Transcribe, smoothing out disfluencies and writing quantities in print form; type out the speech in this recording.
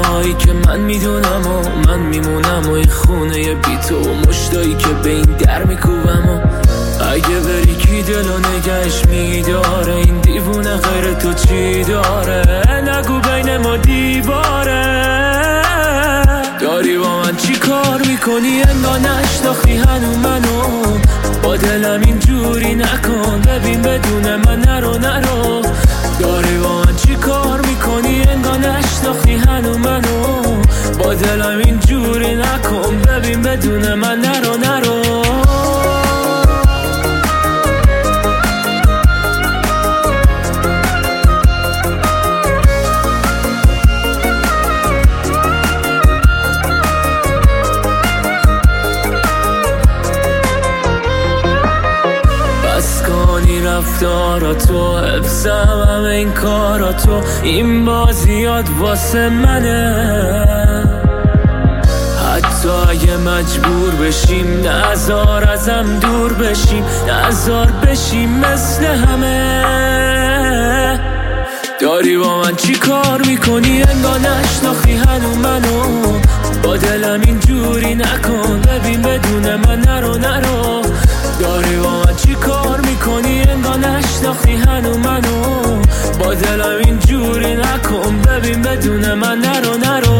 جاهایی که من میدونم و من میمونم و این خونه بی تو و مشتایی که به این در میکوبم و اگه بری کی دلو نگهش میداره، این دیوونه غیر تو چی داره؟ نگو بین ما دیواره. داری با من چی کار میکنی انگار نشناختی هنو منو، با دلم اینجوری نکن ببین بدون من نرو. داری با من چی کار میکنی انگار نشناختی هنو منو، با دلم اینجوری نکن ببین بدون من نرو. رفتاراتو حفظم همه این کاراتو، این بازیات واسه منه. حتی اگه مجبور بشیم نذار ازم دور بشیم، نذار بشیم مثل همه. داری با من چی کار میکنی انگار نشناختی هنو منو، با دلم اینجوری نکن ببین بدون من نرو. داری با من چی کار میکنی انگار نشناختی هنو منو، با دلم اینجوری نکن ببین بدون من نرو.